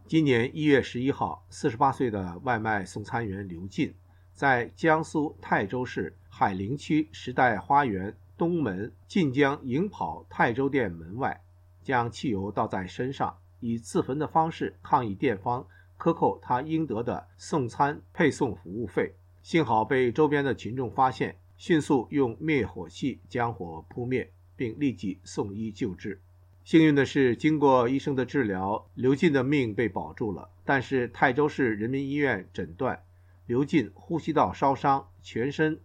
今年1月11号，48岁的外卖送餐员刘进，在江苏泰州市海陵区时代花园东门晋江迎跑泰州店门外，将汽油倒在身上，以自焚的方式抗议店方克扣他应得的送餐配送服务费。幸好被周边的群众发现，迅速用灭火器将火扑灭，并立即送医救治。幸运的是，经过医生的治疗，刘进的命被保住了。但是泰州市人民医院诊断，刘进呼吸道烧伤，全身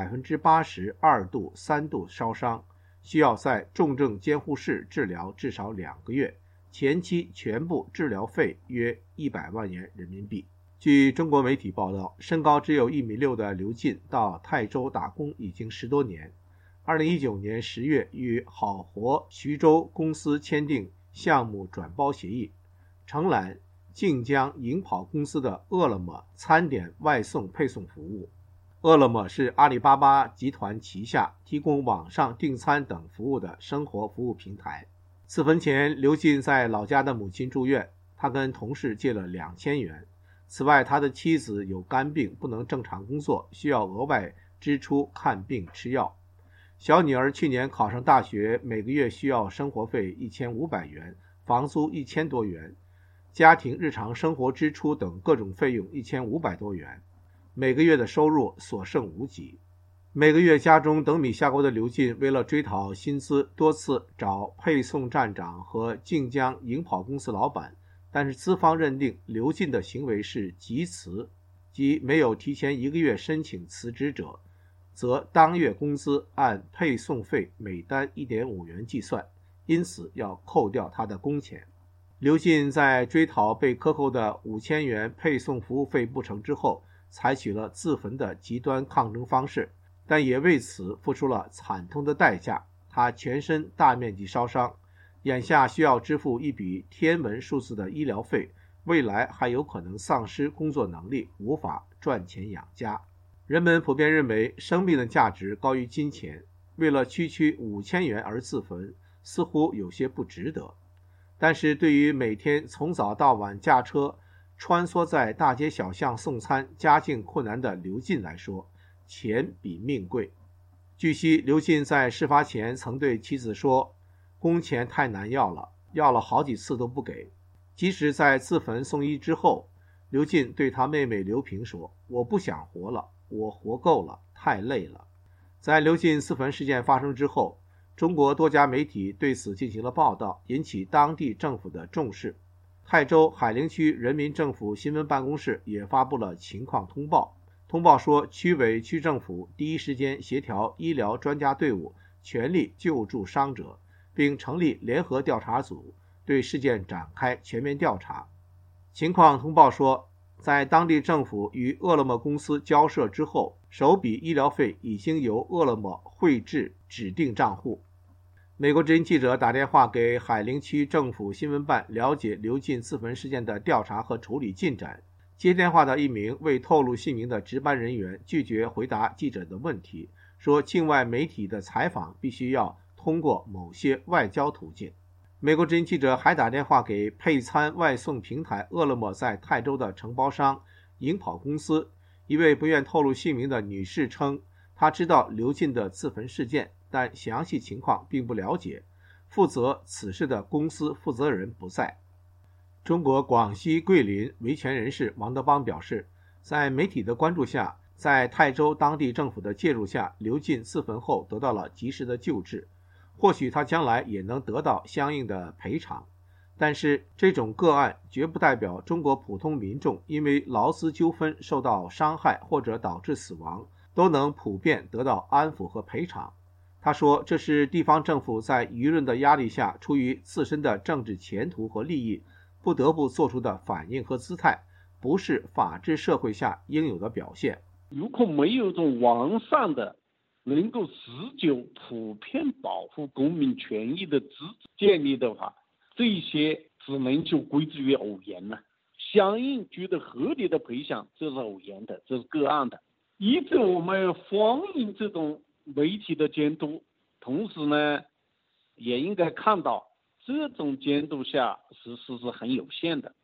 80%、2度、3度烧伤，需要在重症监护室治疗至少2个月，前期全部治疗费约100万元人民币。据中国媒体报道，身高只有1.6米的刘进到泰州打工已经10多年。2019年10月与好活徐州公司签订项目转包协议，承揽晋江迎跑公司的饿了么餐点外送配送服务。饿了么是阿里巴巴集团旗下提供网上订餐等服务的生活服务平台。自焚前，刘进在老家的母亲住院，他跟同事借了2000元。此外，他的妻子有肝病，不能正常工作，需要额外支出看病吃药。小女儿去年考上大学，每个月需要生活费1500元，房租1000多元，家庭日常生活支出等各种费用1500多元，每个月的收入所剩无几。每个月家中等米下锅的刘进，为了追讨薪资，多次找配送站长和晋江迎跑公司老板，但是资方认定刘进的行为是急辞，即没有提前1个月申请辞职者，则当月工资按配送费每单1.5元计算，因此要扣掉他的工钱。刘进在追讨被克扣的5000元配送服务费不成之后，采取了自焚的极端抗争方式，但也为此付出了惨痛的代价。他全身大面积烧伤，眼下需要支付一笔天文数字的医疗费，未来还有可能丧失工作能力，无法赚钱养家。人们普遍认为生命的价值高于金钱，为了区区5000元而自焚，似乎有些不值得。但是对于每天从早到晚驾车穿梭在大街小巷送餐、家境困难的刘进来说，钱比命贵。据悉，刘进在事发前曾对妻子说，工钱太难要了，要了好几次都不给。即使在自焚送医之后，刘进对他妹妹刘萍说，我不想活了，我活够了，太累了。在刘进自焚事件发生之后，中国多家媒体对此进行了报道，引起当地政府的重视。泰州海陵区人民政府新闻办公室也发布了情况通报，通报说，区委区政府第一时间协调医疗专家队伍，全力救助伤者，并成立联合调查组，对事件展开全面调查。情况通报说，在当地政府与饿了么公司交涉之后，首笔医疗费已经由饿了么汇至指定账户。美国之音记者打电话给海陵区政府新闻办，了解刘进自焚事件的调查和处理进展。接电话的一名未透露姓名的值班人员拒绝回答记者的问题，说境外媒体的采访必须要通过某些外交途径。美国之音记者还打电话给配餐外送平台饿了么在泰州的承包商迎跑公司，一位不愿透露姓名的女士称，她知道刘进的自焚事件，但详细情况并不了解，负责此事的公司负责人不在。中国广西桂林维权人士王德邦表示，在媒体的关注下，在泰州当地政府的介入下，刘进自焚后得到了及时的救治，或许他将来也能得到相应的赔偿。但是这种个案绝不代表中国普通民众因为劳资纠纷受到伤害或者导致死亡，都能普遍得到安抚和赔偿。他说，这是地方政府在舆论的压力下，出于自身的政治前途和利益，不得不做出的反应和姿态，不是法治社会下应有的表现。 如果没有一种完善的能够持久普遍保护公民权益的制度建立的话，这些只能就归之于偶然了。相应觉得合理的赔偿，这是偶然的，这是个案的。一直我们欢迎这种媒体的监督，同时呢，也应该看到这种监督下是很有限的。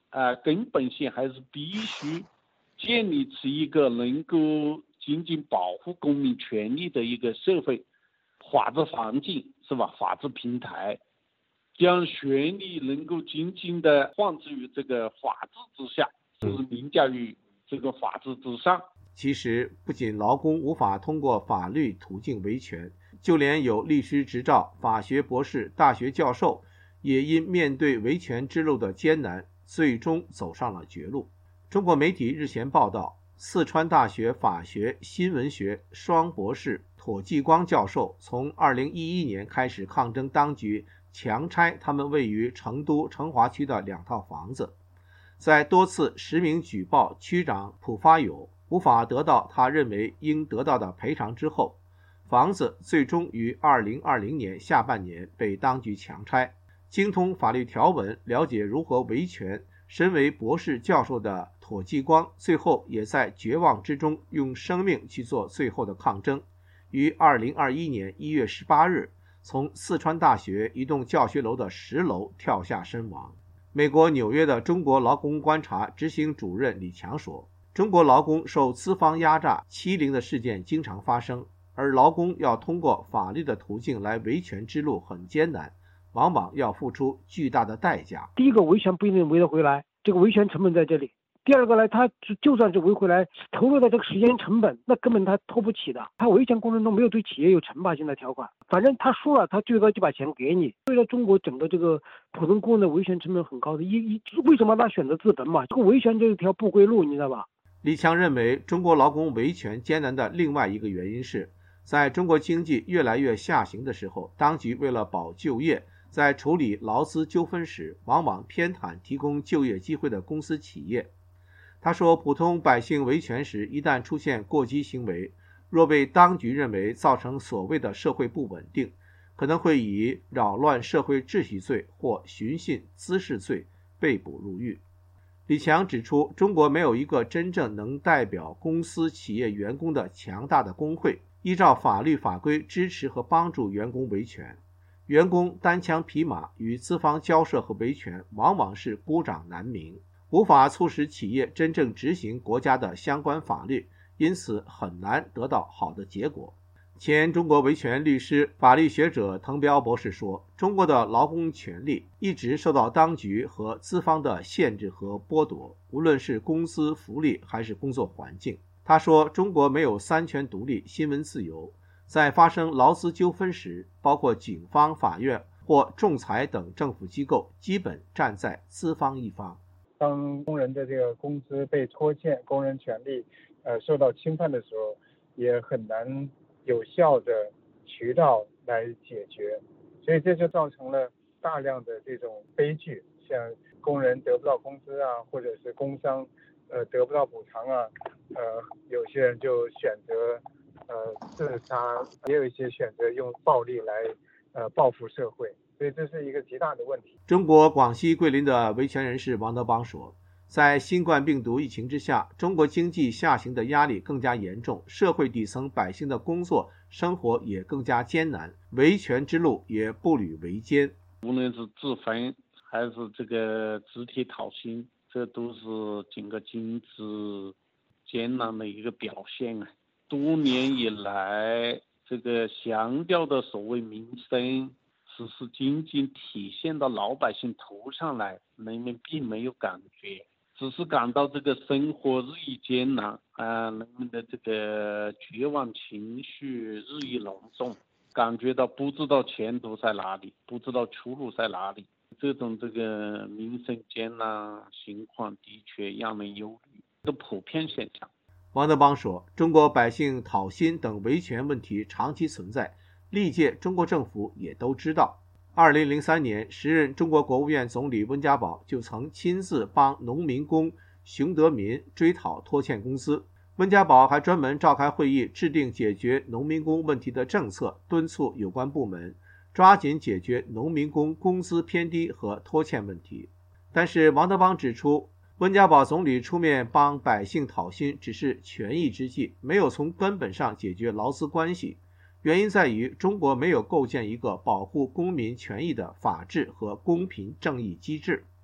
根本性还是必须建立起一个能够仅仅保护公民权利的一个社会法治环境，是吧？法治平台，将权力能够仅仅的放置于这个法治之下，就是凌驾于这个法治之上。 其实，不仅劳工无法通过法律途径维权，就连有律师执照、法学博士、大学教授，也因面对维权之路的艰难，最终走上了绝路。中国媒体日前报道，四川大学法学新闻学双博士妥继光教授从2011年开始抗争当局强拆他们位于成都成华区的2套房子，在多次实名举报区长蒲发友无法得到他认为应得到的赔偿之后，房子最终于2020年下半年被当局强拆。精通法律条文，了解如何维权，身为博士教授的妥继光最后也在绝望之中用生命去做最后的抗争，于2021年1月18日从四川大学一栋教学楼的10楼跳下身亡。美国纽约的中国劳工观察执行主任李强说，中国劳工受资方压榨欺凌的事件经常发生，而劳工要通过法律的途径来维权之路很艰难，往往要付出巨大的代价。 第一个，维权不一定维得回来，这个维权成本在这里。第二个呢，他就算是维回来，投入的这个时间成本，那根本他拖不起的。他维权过程中没有对企业有惩罚性的条款，反正他输了，他最高就把钱给你。所以说，中国整个这个普通工人的维权成本很高的。为什么他选择自焚嘛？这个维权这一条不归路，你知道吧？ 李强认为，中国劳工维权艰难的另外一个原因是，在中国经济越来越下行的时候，当局为了保就业，在处理劳资纠纷时，往往偏袒提供就业机会的公司企业。他说，普通百姓维权时，一旦出现过激行为，若被当局认为造成所谓的社会不稳定，可能会以扰乱社会秩序罪或寻衅滋事罪被捕入狱。李强指出，中国没有一个真正能代表公司企业员工的强大的工会，依照法律法规支持和帮助员工维权。员工单枪匹马与资方交涉和维权，往往是孤掌难鸣，无法促使企业真正执行国家的相关法律，因此很难得到好的结果。前中国维权律师、法律学者滕彪博士说，中国的劳工权利一直受到当局和资方的限制和剥夺，无论是工资福利还是工作环境。他说，中国没有三权独立、新闻自由，在发生劳资纠纷时，包括警方、法院或仲裁等政府机构基本站在资方一方。 当工人的这个工资被拖欠，工人权利受到侵犯的时候，也很难有效的渠道来解决，所以这就造成了大量的这种悲剧，像工人得不到工资啊，或者是工伤得不到补偿啊，有些人就选择自杀，也有一些选择用暴力来报复社会，所以这是一个极大的问题。 中国广西桂林的维权人士王德邦说，在新冠病毒疫情之下，中国经济下行的压力更加严重，社会底层百姓的工作生活也更加艰难，维权之路也步履维艰。 无论是自焚还是这个集体讨薪，这都是整个经济艰难的一个表现啊。多年以来，这个强调的所谓民生，只是仅仅体现到老百姓头上来，人们并没有感觉，只是感到这个生活日益艰难人们的这个绝望情绪日益浓重，感觉到不知道前途在哪里，不知道出路在哪里。这种这个民生艰难情况的确让人忧虑，这普遍现象。 王德邦说，中国百姓讨薪等维权问题长期存在，历届中国政府也都知道。2003年，时任中国国务院总理温家宝就曾亲自帮农民工熊德民追讨拖欠工资。温家宝还专门召开会议，制定解决农民工问题的政策，敦促有关部门抓紧解决农民工工资偏低和拖欠问题。但是王德邦指出，温家宝总理出面帮百姓讨薪只是权宜之计，没有从根本上解决劳资关系。原因在于中国没有构建一个保护公民权益的法治和公平正义机制。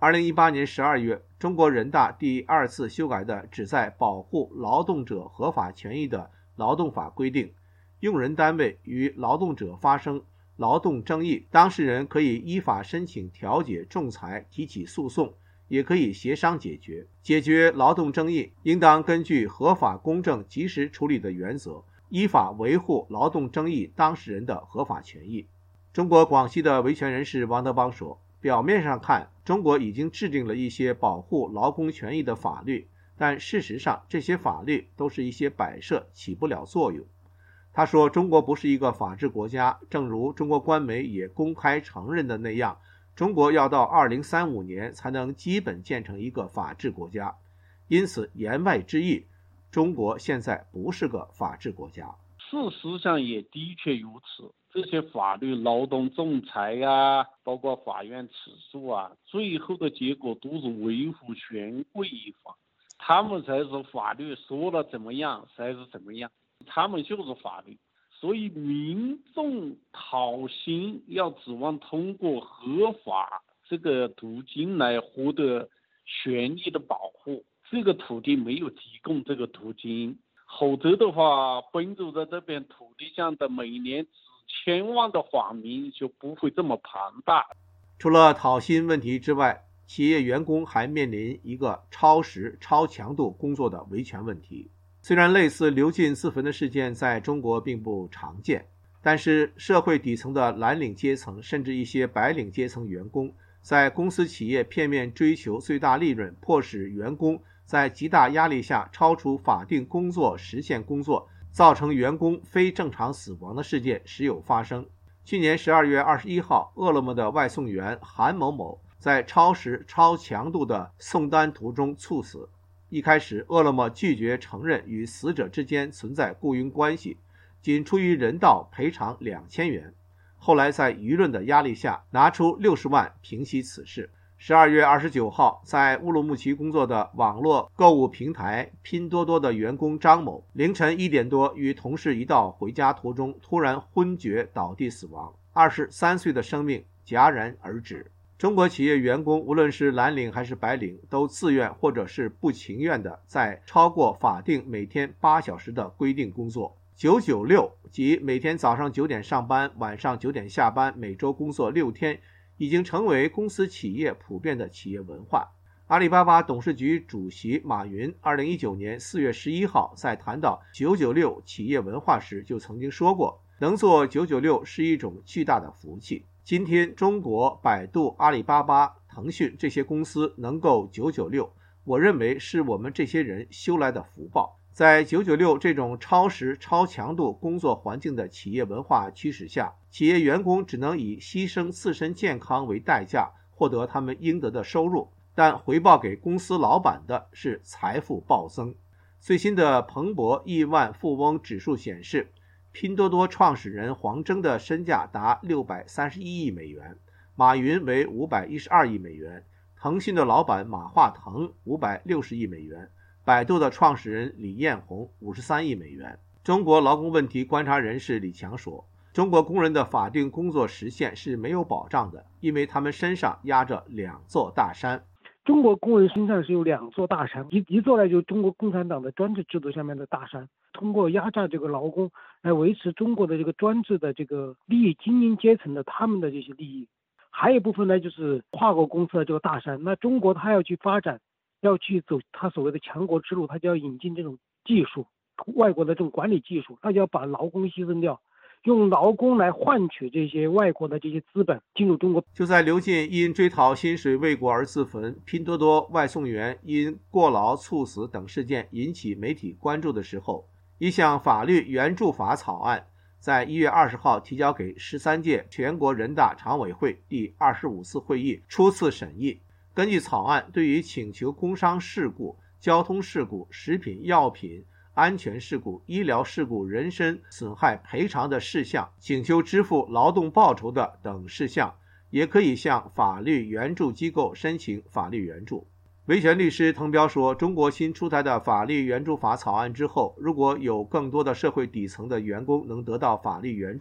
2018年12月，中国人大第2次修改的旨在保护劳动者合法权益的劳动法规定，用人单位与劳动者发生劳动争议，当事人可以依法申请调解、仲裁、提起诉讼，也可以协商解决。解决劳动争议应当根据合法、公正、及时处理的原则，依法维护劳动争议当事人的合法权益。中国广西的维权人士王德邦说，表面上看，中国已经制定了一些保护劳工权益的法律，但事实上这些法律都是一些摆设，起不了作用。他说，中国不是一个法治国家，正如中国官媒也公开承认的那样，中国要到2035年才能基本建成一个法治国家。因此言外之意，中国现在不是个法治国家。 事实上也的确如此，这些法律、劳动仲裁啊，包括法院起诉啊，最后的结果都是维护权贵一方，他们才是法律说了怎么样才是怎么样，他们就是法律。所以民众讨薪要指望通过合法这个途径来获得权益的保护，这个土地没有提供这个途径，否则的话，奔走在这边土地上的每年几千万的网民就不会这么庞大。 除了讨薪问题之外，企业员工还面临一个超时、超强度工作的维权问题。虽然类似流尽自焚的事件在中国并不常见，但是社会底层的蓝领阶层，甚至一些白领阶层员工，在公司企业片面追求最大利润，迫使员工在极大压力下超出法定工作时限工作，造成员工非正常死亡的事件时有发生。去年12月21号，饿了么的外送员韩某某在超时、超强度的送单途中猝死。一开始，饿了么拒绝承认与死者之间存在雇佣关系，仅出于人道赔偿2000元。后来在舆论的压力下，拿出60万平息此事。12月29号，在乌鲁木齐工作的网络购物平台拼多多的员工张某，凌晨1点多与同事一道回家途中突然昏厥倒地死亡，23岁的生命戛然而止。中国企业员工无论是蓝领还是白领，都自愿或者是不情愿的在超过法定每天8小时的规定工作。996即每天早上9点上班，晚上9点下班，每周工作6天，已经成为公司企业普遍的企业文化。阿里巴巴董事局主席马云2019年4月11号在谈到996企业文化时就曾经说过，能做996是一种巨大的福气。今天中国百度、阿里巴巴、腾讯这些公司能够996，我认为是我们这些人修来的福报。在996这种超时、超强度工作环境的企业文化驱使下，企业员工只能以牺牲自身健康为代价获得他们应得的收入，但回报给公司老板的是财富暴增。最新的彭博亿万富翁指数显示，拼多多创始人黄峥的身价达631亿美元，马云为512亿美元，腾讯的老板马化腾560亿美元，百度的创始人李彦宏53亿美元。中国劳工问题观察人士李强说，中国工人的法定工作时限是没有保障的，因为他们身上压着2座大山。 中国工人身上是有2座大山，一座呢就是中国共产党的专制制度下面的大山，通过压榨这个劳工来维持中国的这个专制的这个利益精英阶层的他们的这些利益。还有一部分呢就是跨国公司的这个大山，那中国它要去发展，要去走它所谓的强国之路，它就要引进这种技术，外国的这种管理技术，它就要把劳工牺牲掉，用劳工来换取这些外国的这些资本进入中国。 就在刘进因追讨薪水未果而自焚，拼多多外送员因过劳猝死等事件引起媒体关注的时候，一项法律援助法草案在1月20号提交给13届全国人大常委会第25次会议初次审议。根据草案，对于请求工伤事故、交通事故、食品药品安全事故、医疗事故、人身损害赔偿的事项，请求支付劳动报酬的等事项，也可以向法律援助机构申请法律援助。维权律师滕彪说，中国新出台的法律援助法草案之后，如果有更多的社会底层的员工能得到法律援助，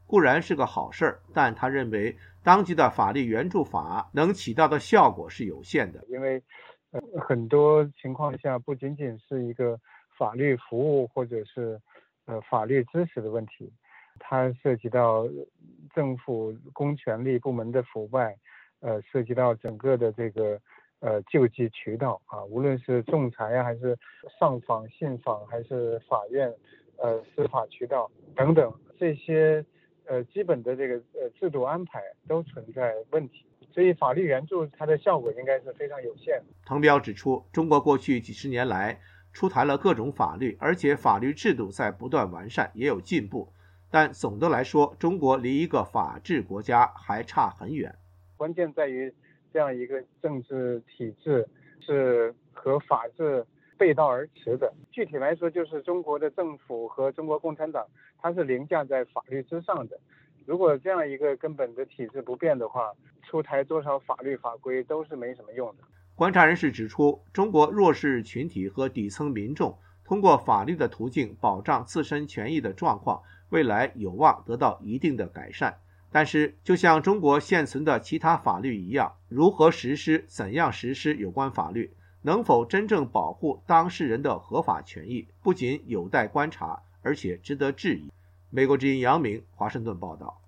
固然是个好事儿，但他认为当局的法律援助法能起到的效果是有限的。 因为很多情况下不仅仅是一个法律服务或者是法律知识的问题，它涉及到政府公权力部门的腐败，涉及到整个的这个救济渠道啊，无论是仲裁啊，还是上访、信访，还是法院司法渠道等等，这些基本的这个制度安排都存在问题，所以法律援助它的效果应该是非常有限的。 滕彪指出，中国过去几十年来出台了各种法律，而且法律制度在不断完善，也有进步，但总的来说，中国离一个法治国家还差很远。 关键在于这样一个政治体制是和法治背道而驰的。具体来说，就是中国的政府和中国共产党它是凌驾在法律之上的。如果这样一个根本的体制不变的话，出台多少法律法规都是没什么用的。 观察人士指出，中国弱势群体和底层民众通过法律的途径保障自身权益的状况，未来有望得到一定的改善。但是，就像中国现存的其他法律一样，如何实施、怎样实施有关法律，能否真正保护当事人的合法权益，不仅有待观察，而且值得质疑。美国之音杨明，华盛顿报道。